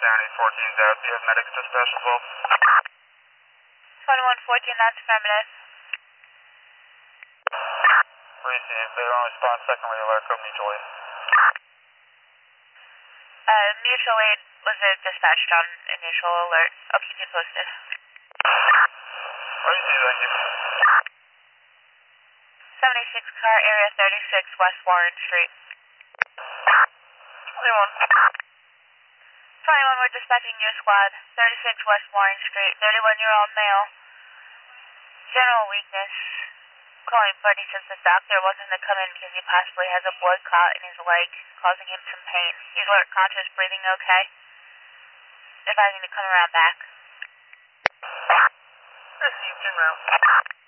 7014's out. Do you have medics dispatch as well? 2114, that's affirmative. Received. They don't respond. Secondly, alert code mutual aid. Mutual aid was dispatched on initial alert. I'll keep you posted. Received, thank you. 76 car, area 36, West Warren Street. 21. 21, we're dispatching your squad. 36 West Warren Street, 31-year-old male. General weakness. Calling buddy since the doctor wasn't to come in because he possibly has a blood clot in his leg, causing him some pain. He's alert, conscious, breathing okay. Advising to come around back. Received, en route.